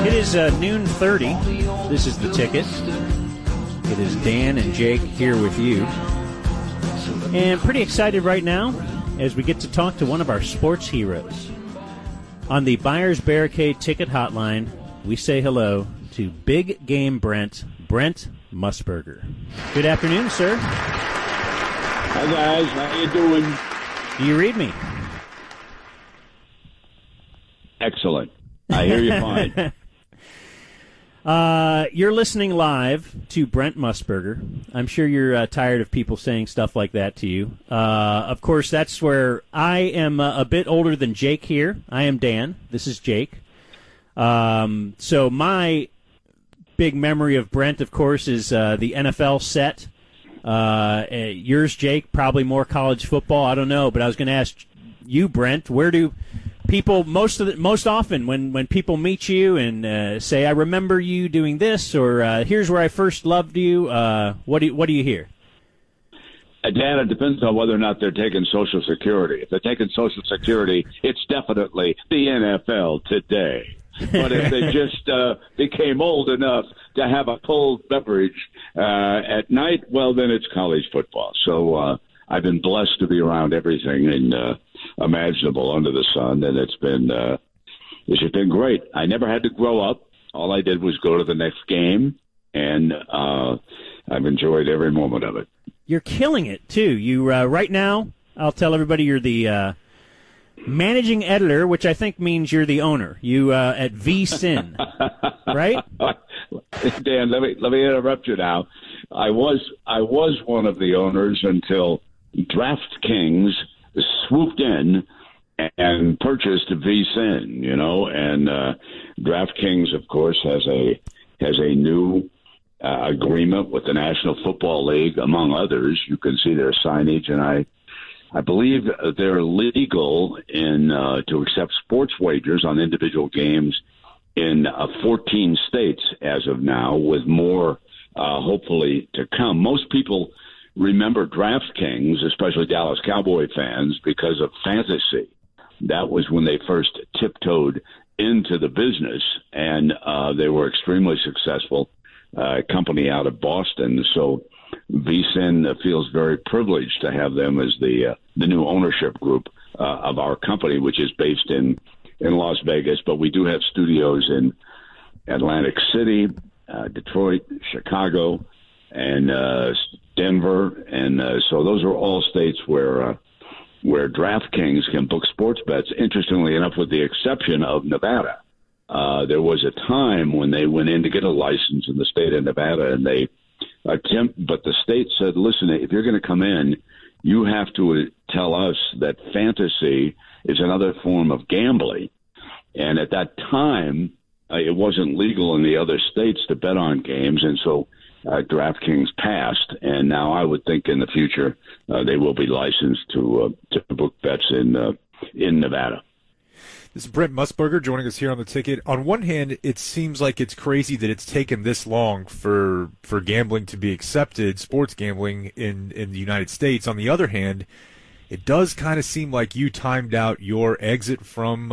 It is noon 30. This is The Ticket. It is Dan and Jake here with you. And pretty excited right now as we get to talk to one of our sports heroes. On the Buyers Barricade Ticket Hotline, we say hello to Big Game Brent Musburger. Good afternoon, sir. Hi, guys. How you doing? Do you read me? Excellent. I hear you fine. You're listening live to Brent Musburger. I'm sure you're tired of people saying stuff like that to you. Of course, that's where I am a bit older than Jake here. I am Dan. This is Jake. So my big memory of Brent, of course, is the NFL set. Yours, Jake, probably more college football. I don't know, but I was going to ask you, Brent, where do people most often when people meet you and say, "I remember you doing this," or "Here's where I first loved you"? What do you hear? Dan, it depends on whether or not they're taking Social Security. If they're taking Social Security, it's definitely the NFL today. But if they just became old enough to have a cold beverage at night, well, then it's college football. So I've been blessed to be around everything imaginable under the sun, and it's just been great. I never had to grow up. All I did was go to the next game, and I've enjoyed every moment of it. You're killing it, too. You right now, I'll tell everybody you're the managing editor, which I think means you're the owner. You at VSIN, right? Dan, let me interrupt you now. I was one of the owners until DraftKings swooped in and purchased VSIN, and DraftKings, of course, has a new agreement with the National Football League, among others. You can see their signage, and I believe they're legal to accept sports wagers on individual games in 14 states as of now, with more hopefully to come. Most people remember DraftKings, especially Dallas Cowboy fans, because of fantasy. That was when they first tiptoed into the business, and they were extremely successful, company out of Boston. So VSIN feels very privileged to have them as the new ownership group of our company, which is based in Las Vegas. But we do have studios in Atlantic City, Detroit, Chicago, and Denver, and so those are all states where DraftKings can book sports bets. Interestingly enough, with the exception of Nevada, there was a time when they went in to get a license in the state of Nevada, and but the state said, "Listen, if you're going to come in, you have to tell us that fantasy is another form of gambling." And at that time, it wasn't legal in the other states to bet on games, and so DraftKings passed, and now I would think in the future they will be licensed to book bets in Nevada. This is Brent Musburger joining us here on The Ticket. On one hand, it seems like it's crazy that it's taken this long for gambling to be accepted, sports gambling in the United States. On the other hand, it does kind of seem like you timed out your exit from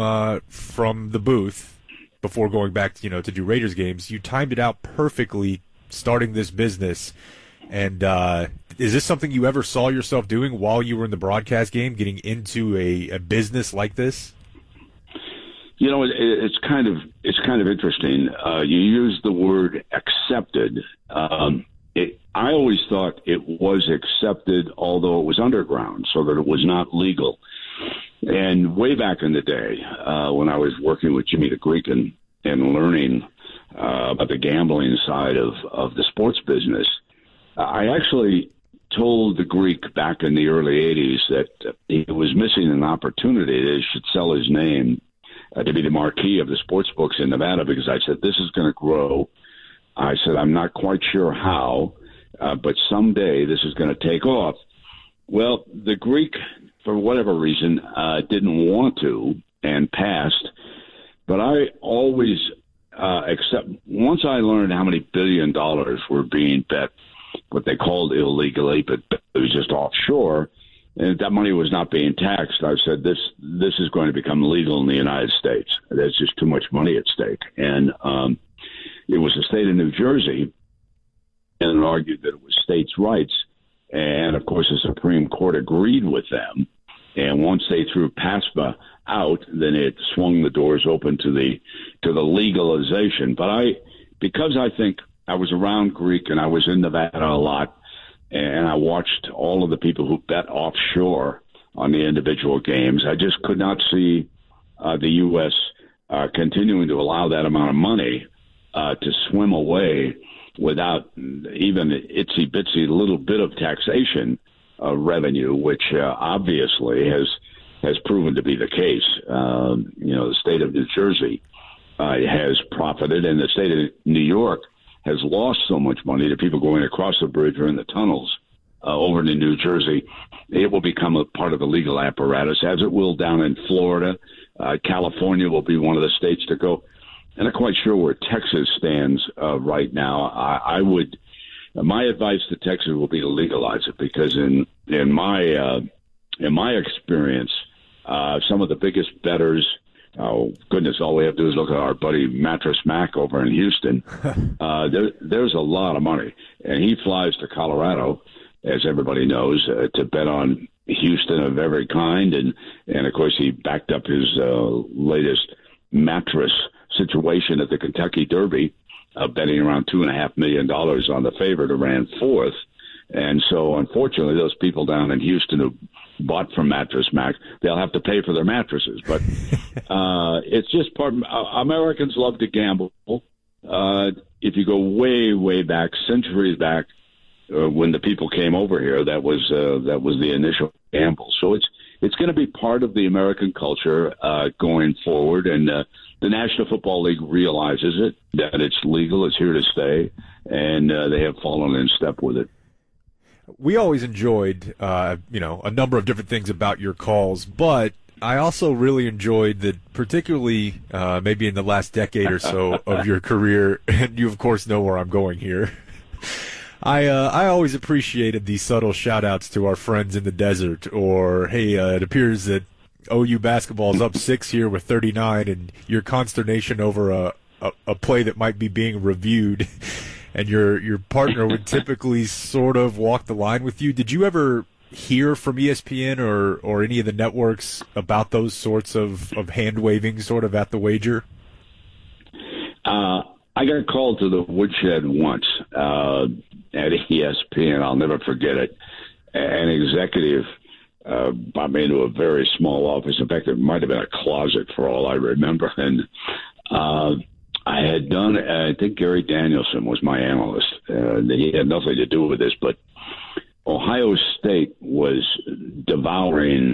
the booth before going back to do Raiders games. You timed it out perfectly, starting this business. And is this something you ever saw yourself doing while you were in the broadcast game, getting into a business like this? It's kind of interesting. You use the word accepted. I always thought it was accepted, although it was underground, so that it was not legal. And way back in the day, when I was working with Jimmy the Greek and learning about the gambling side of the sports business, I actually told the Greek back in the early 80s that he was missing an opportunity that he should sell his name to be the marquee of the sports books in Nevada, because I said, this is going to grow. I said, I'm not quite sure how, but someday this is going to take off. Well, the Greek, for whatever reason, didn't want to and passed. But I always once I learned how many $1 billion were being bet, what they called illegally, but it was just offshore, and that money was not being taxed, I said, this is going to become legal in the United States. There's just too much money at stake. And it was the state of New Jersey, and it argued that it was states' rights. And, of course, the Supreme Court agreed with them. And once they threw PASPA out, then it swung the doors open to the legalization. But because I think I was around Greek and I was in Nevada a lot, and I watched all of the people who bet offshore on the individual games, I just could not see the U.S. Continuing to allow that amount of money to swim away without even itsy-bitsy little bit of taxation revenue, which obviously has proven to be the case. The state of New Jersey has profited, and the state of New York has lost so much money to people going across the bridge or in the tunnels over to New Jersey. It will become a part of the legal apparatus, as it will down in Florida. California will be one of the states to go. I'm not quite sure where Texas stands right now. My advice to Texas will be to legalize it, because in my experience, some of the biggest bettors, oh goodness, all we have to do is look at our buddy Mattress Mac over in Houston. There's a lot of money, and he flies to Colorado, as everybody knows, to bet on Houston of every kind, and of course he backed up his latest mattress situation at the Kentucky Derby, betting around $2.5 million on the favorite who ran fourth. And so, unfortunately, those people down in Houston who bought from Mattress Mac, they'll have to pay for their mattresses. But it's just part of, Americans love to gamble. If you go way, way back, centuries back, when the people came over here, that was the initial gamble. So it's going to be part of the American culture going forward, and the National Football League realizes it, that it's legal, it's here to stay, and they have fallen in step with it. We always enjoyed, a number of different things about your calls, but I also really enjoyed that, particularly maybe in the last decade or so of your career, and you, of course, know where I'm going here. I always appreciated the subtle shout-outs to our friends in the desert, or, hey, it appears that OU basketball is up 6 here with 39, and your consternation over a play that might be being reviewed, and your partner would typically sort of walk the line with you. Did you ever hear from ESPN or any of the networks about those sorts of hand-waving sort of at the wager? I got called to the woodshed once at ESPN. I'll never forget it. An executive brought me into a very small office. In fact, it might have been a closet for all I remember. And I had done, I think Gary Danielson was my analyst. He had nothing to do with this, but Ohio State was devouring,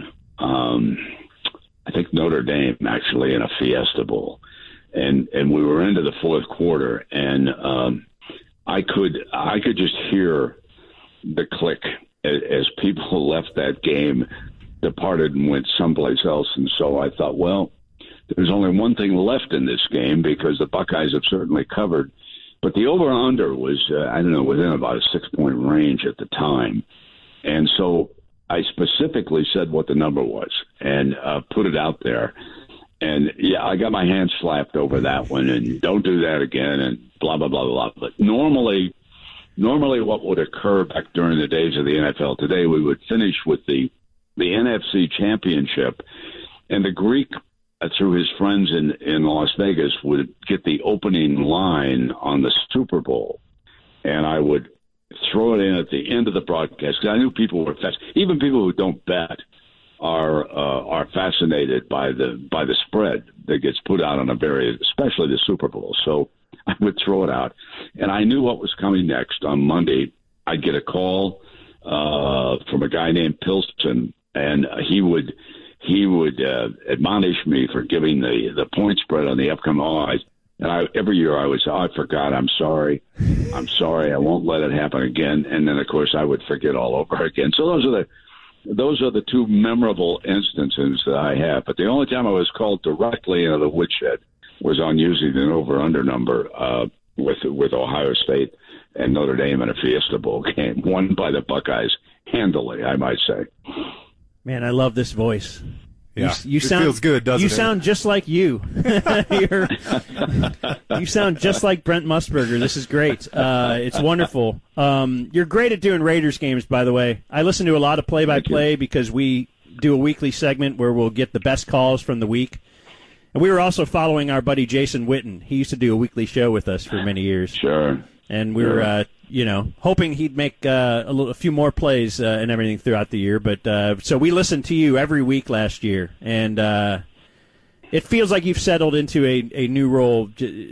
I think, Notre Dame, actually, in a Fiesta Bowl. And we were into the fourth quarter, and I could just hear the click as people left that game, departed and went someplace else. And so I thought, well, there's only one thing left in this game, because the Buckeyes have certainly covered. But the over-under was, within about a 6-point range at the time. And so I specifically said what the number was and put it out there. And, yeah, I got my hands slapped over that one, and don't do that again, and blah, blah, blah, blah. But normally what would occur back during the days of the NFL today, we would finish with the NFC Championship, and the Greek, through his friends in Las Vegas, would get the opening line on the Super Bowl, and I would throw it in at the end of the broadcast, because I knew people were even people who don't bet are fascinated by the spread that gets put out on especially the Super Bowl. So I would throw it out, and I knew what was coming next. On Monday, I'd get a call from a guy named Pilson, and he would admonish me for giving the point spread on the upcoming. Every year I would say, I forgot, I'm sorry, I won't let it happen again. And then, of course, I would forget all over again. So those are the two memorable instances that I have. But the only time I was called directly into the woodshed was on using an over-under number with Ohio State and Notre Dame in a Fiesta Bowl game, won by the Buckeyes handily, I might say. Man, I love this voice. Yeah, it feels good, doesn't it? You sound just like you. You sound just like Brent Musburger. This is great. It's wonderful. You're great at doing Raiders games, by the way. I listen to a lot of play-by-play because we do a weekly segment where we'll get the best calls from the week. And we were also following our buddy Jason Witten. He used to do a weekly show with us for many years. Sure. And we were, hoping he'd make a few more plays and everything throughout the year. But so we listened to you every week last year, and it feels like you've settled into a new role.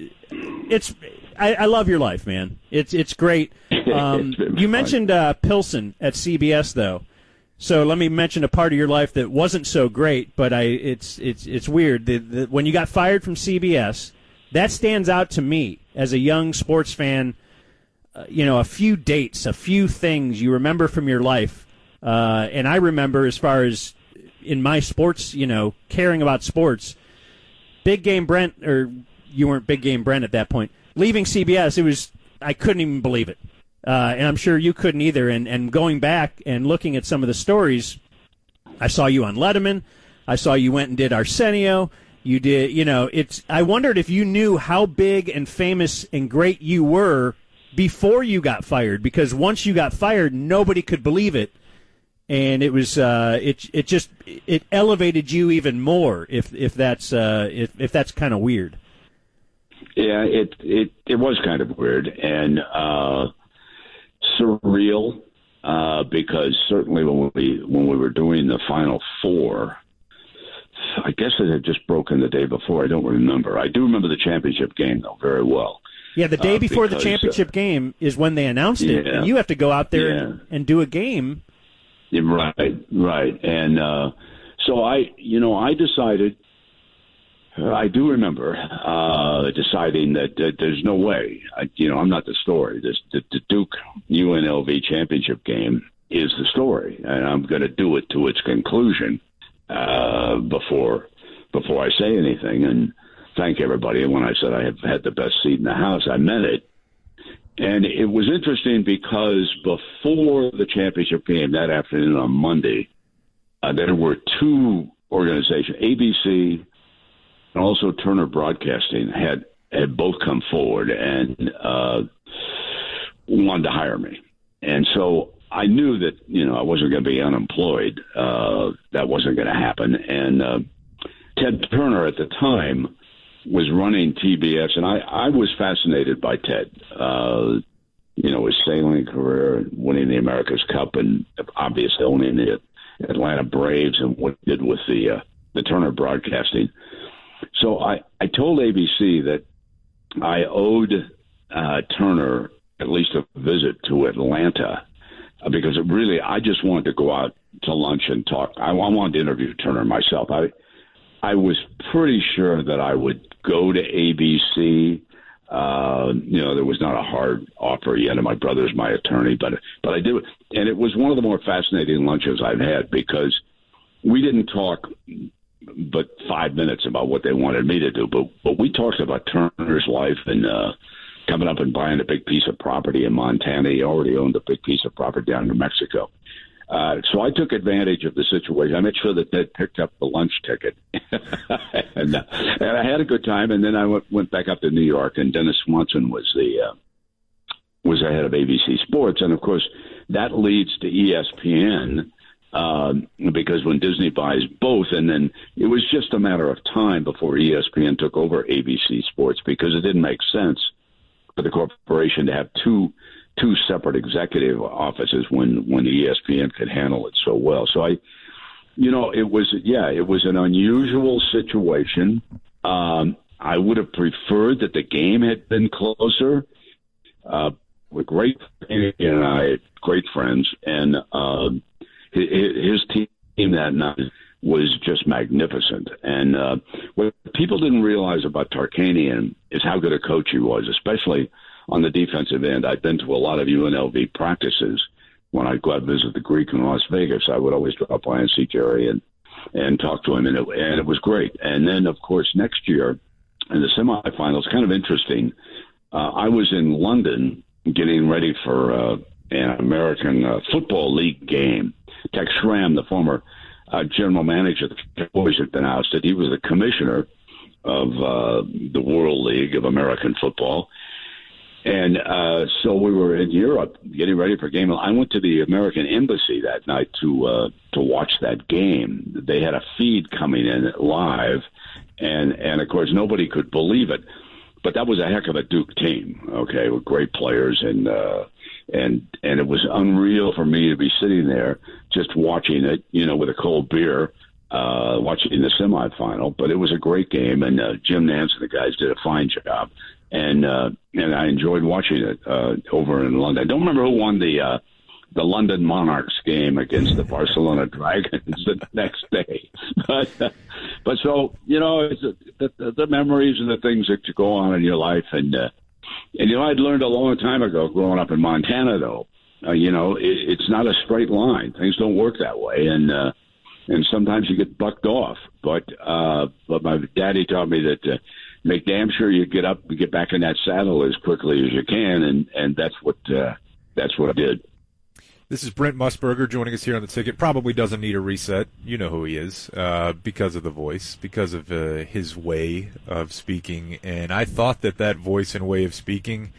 I love your life, man. It's great. You mentioned Pilsen at CBS, though. So let me mention a part of your life that wasn't so great, but it's weird. When you got fired from CBS, that stands out to me as a young sports fan. A few dates, a few things you remember from your life. And I remember, as far as in my sports, caring about sports, Big Game Brent, or you weren't Big Game Brent at that point, leaving CBS, I couldn't even believe it. And I'm sure you couldn't either. And going back and looking at some of the stories, I saw you on Letterman. I saw you went and did Arsenio. You did, I wondered if you knew how big and famous and great you were before you got fired, because once you got fired, nobody could believe it. And it was, it elevated you even more if that's kind of weird. Yeah, it was kind of weird and surreal because certainly when we were doing the Final Four, I guess it had just broken the day before. I don't remember. I do remember the championship game though very well. Yeah, the day before the championship game is when they announced it, and you have to go out there and do a game. Yeah, right, and so I decided. I do remember deciding that there's no way. I'm not the story. The Duke UNLV championship game is the story, and I'm going to do it to its conclusion before I say anything. And thank everybody. And when I said I have had the best seat in the house, I meant it. And it was interesting because before the championship game that afternoon on Monday, there were two organizations, ABC and also Turner Broadcasting, had both come forward and wanted to hire me. And so I knew that, I wasn't going to be unemployed. That wasn't going to happen. And Ted Turner at the time was running TBS, and I was fascinated by Ted. His sailing career, winning the America's Cup, and obviously owning the Atlanta Braves, and what he did with the Turner Broadcasting. So I told ABC that I owed Turner at least a visit to Atlanta because I just wanted to go out to lunch and talk. I wanted to interview Turner myself. I was pretty sure that I would go to ABC. There was not a hard offer yet, and my brother's my attorney, but I did. And it was one of the more fascinating lunches I've had because we didn't talk but 5 minutes about what they wanted me to do, but we talked about Turner's life and coming up and buying a big piece of property in Montana. He already owned a big piece of property down in New Mexico. So I took advantage of the situation. I made sure that Ted picked up the lunch ticket, and I had a good time. And then I went back up to New York, and Dennis Swanson was the head of ABC Sports, and of course that leads to ESPN because when Disney buys both, and then it was just a matter of time before ESPN took over ABC Sports because it didn't make sense for the corporation to have two separate executive offices when ESPN could handle it so well. So it was an unusual situation. I would have preferred that the game had been closer. We're great, and I had great friends, and his team that night was just magnificent. And what people didn't realize about Tarkanian is how good a coach he was, especially on the defensive end. I'd been to a lot of UNLV practices. When I'd go out and visit the Greek in Las Vegas, I would always drop by and see Jerry and talk to him, and it was great. And then, of course, next year in the semifinals, kind of interesting, I was in London getting ready for an American Football League game. Tex Schramm, the former general manager of the Cowboys had been ousted. He was the commissioner of the World League of American Football. And so we were in Europe getting ready for a game. I went to the American Embassy that night to watch that game. They had a feed coming in live, and of course nobody could believe it. But that was a heck of a Duke team, okay, with great players, and it was unreal for me to be sitting there just watching it, with a cold beer, watching the semifinal. But it was a great game, and Jim Nantz and the guys did a fine job. And I enjoyed watching it over in London. I don't remember who won the London Monarchs game against the Barcelona Dragons the next day, but so it's the memories and the things that go on in your life, and I'd learned a long time ago growing up in Montana, though, it's not a straight line. Things don't work that way, and sometimes you get bucked off. But my daddy taught me that. Make damn sure you get up and get back in that saddle as quickly as you can, and that's what I did. This is Brent Musburger joining us here on the ticket. Probably doesn't need a reset. You know who he is because of the voice, because of his way of speaking. And I thought that voice and way of speaking,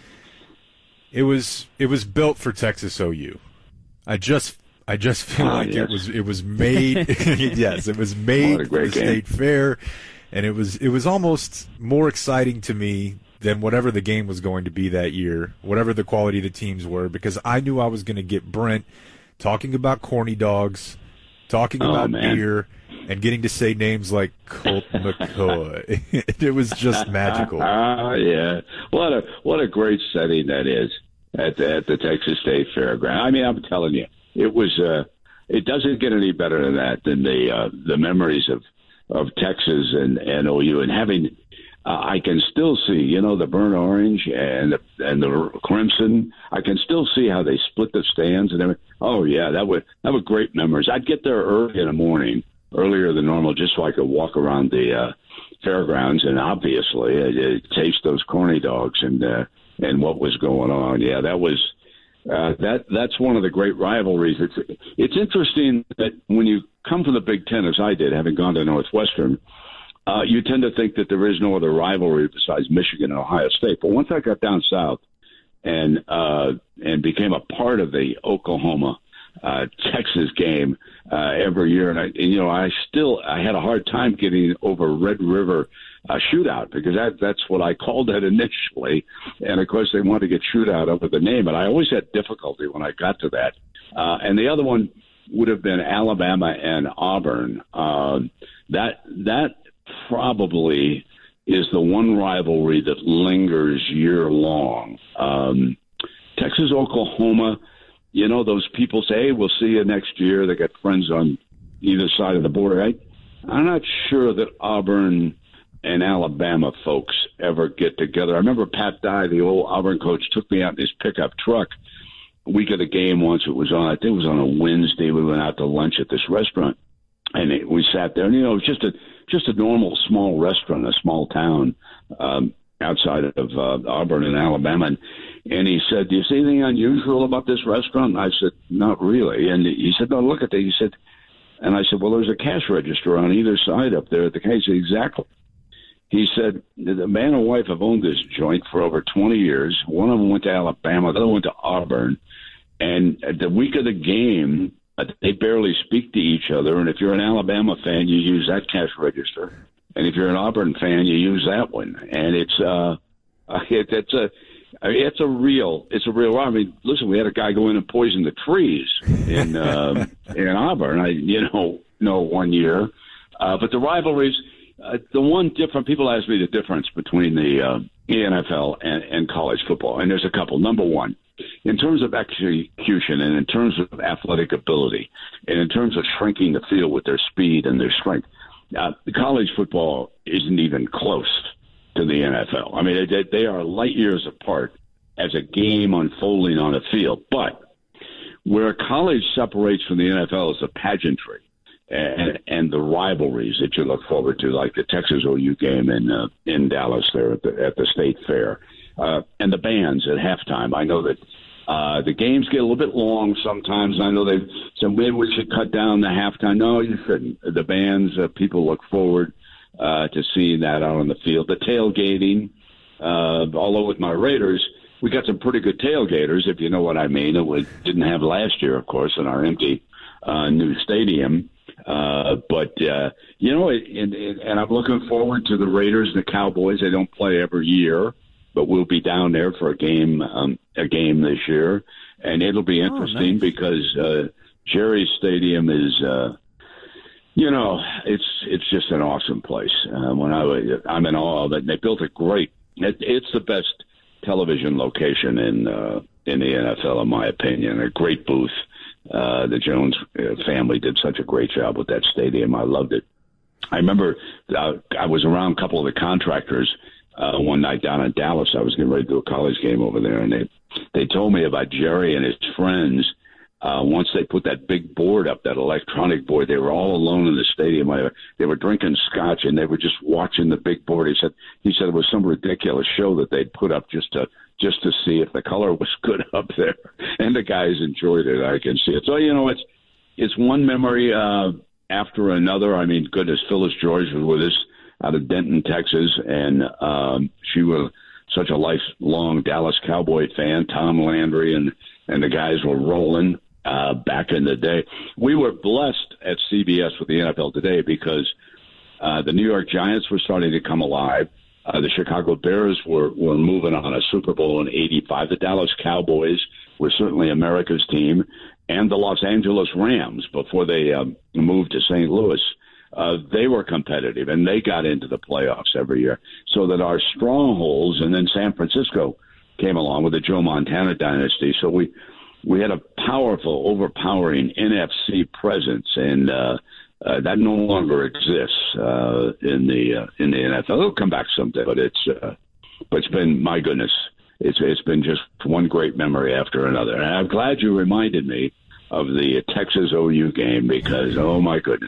it was built for Texas OU. I just feel like yes. it was made. Yes, it was made for the State Fair. And it was almost more exciting to me than whatever the game was going to be that year, whatever the quality of the teams were, because I knew I was going to get Brent talking about corny dogs, talking about beer, and getting to say names like Colt McCoy. It was just magical. Yeah, what a great setting that is at the Texas State Fairground. I mean, I'm telling you, it was. It doesn't get any better than that, than the memories of Texas and OU, and having I can still see the burnt orange and the crimson. I can still see how they split the stands and everything. Oh yeah, that were great memories. I'd get there early in the morning, earlier than normal, just so I could walk around the fairgrounds and obviously taste those corny dogs and what was going on. Yeah, that was. That's one of the great rivalries. It's interesting that when you come from the Big Ten, as I did, having gone to Northwestern, you tend to think that there is no other rivalry besides Michigan and Ohio State. But once I got down south and became a part of the Oklahoma Texas game every year, and I had a hard time getting over Red River shootout, because that's what I called it initially, and of course they wanted to get shootout over the name, and I always had difficulty when I got to that. And the other one would have been Alabama and Auburn. That probably is the one rivalry that lingers year long. Texas, Oklahoma. Those people say, hey, we'll see you next year. They got friends on either side of the border. I'm not sure that Auburn and Alabama folks ever get together. I remember Pat Dye, the old Auburn coach, took me out in his pickup truck a week of the game once. I think it was on a Wednesday. We went out to lunch at this restaurant, and we sat there. And, it was just a normal small restaurant, a small town outside of Auburn in Alabama. And he said, do you see anything unusual about this restaurant? And I said, not really. And he said, no, look at that. He said, and I said, well, there's a cash register on either side up there at the case. Exactly. He said, the man and wife have owned this joint for over 20 years. One of them went to Alabama, the other went to Auburn. And at the week of the game, they barely speak to each other. And if you're an Alabama fan, you use that cash register. And if you're an Auburn fan, you use that one. And it's a real. I mean, listen, we had a guy go in and poison the trees in Auburn. One year, but the rivalries. The one different, people ask me the difference between the NFL and college football, and there's a couple. Number one, in terms of execution and in terms of athletic ability and in terms of shrinking the field with their speed and their strength, the college football isn't even close to the NFL. I mean, they are light years apart as a game unfolding on a field. But where college separates from the NFL is the pageantry and the rivalries that you look forward to, like the Texas OU game in Dallas there at the State Fair, and the bands at halftime. I know that the games get a little bit long sometimes. I know So maybe we should cut down the halftime. No, you shouldn't. The bands, people look forward to seeing that out on the field. The tailgating, although with my Raiders, we got some pretty good tailgaters, if you know what I mean. We didn't have last year, of course, in our empty new stadium. But and I'm looking forward to the Raiders and the Cowboys. They don't play every year, but we'll be down there for a game this year. And it'll be interesting because Jerry's Stadium is, it's just an awesome place. I'm in awe of it. They built it great. It's the best television location in the NFL, in my opinion. A great booth. The Jones family did such a great job with that stadium. I loved it. I remember I was around a couple of the contractors one night down in Dallas. I was getting ready to do a college game over there, and they told me about Jerry and his friends. Once they put that big board up, that electronic board, they were all alone in the stadium. They were drinking scotch, and they were just watching the big board. He said it was some ridiculous show that they'd put up just to see if the color was good up there. And the guys enjoyed it. I can see it. So, it's one memory after another. I mean, goodness, Phyllis George was with us out of Denton, Texas, and she was such a lifelong Dallas Cowboy fan. Tom Landry and the guys were rolling back in the day. We were blessed at CBS with the NFL Today because the New York Giants were starting to come alive. The Chicago Bears were moving on a Super Bowl in '85. The Dallas Cowboys were certainly America's team, and the Los Angeles Rams, before they moved to St. Louis, they were competitive, and they got into the playoffs every year. So that our strongholds, and then San Francisco came along with the Joe Montana dynasty. So we had a powerful, overpowering NFC presence, and that no longer exists in the NFL. It'll come back someday, but it's been, my goodness, it's been just one great memory after another. And I'm glad you reminded me of the Texas OU game because oh my goodness,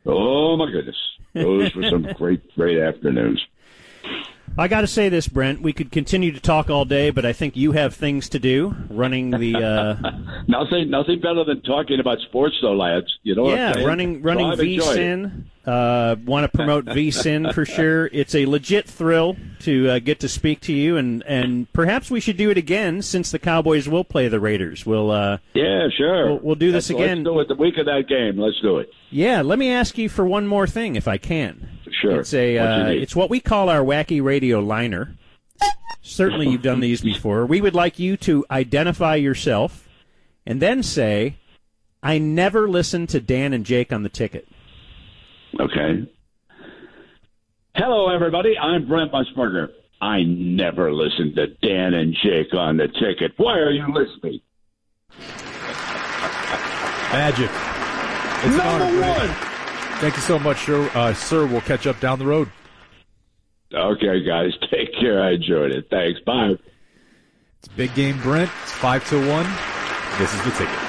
those were some great afternoons. I got to say this, Brent. We could continue to talk all day, but I think you have things to do running the. Nothing better than talking about sports, though, lads. You know. Yeah, running VSIN. Want to promote VSIN for sure. It's a legit thrill to get to speak to you, and perhaps we should do it again since the Cowboys will play the Raiders. We'll. Yeah, sure. We'll do this again. Let's do it the week of that game. Let's do it. Yeah, let me ask you for one more thing, if I can. Sure. It's what we call our wacky radio liner. Certainly you've done these before. We would like you to identify yourself and then say, I never listened to Dan and Jake on the Ticket. Okay. Hello, everybody. I'm Brent Musburger. I never listened to Dan and Jake on the Ticket. Why are you listening? Magic. It's Number one. Thank you so much, sir. We'll catch up down the road. Okay, guys. Take care. I enjoyed it. Thanks. Bye. It's Big Game Brent. It's 5-1. This is the Ticket.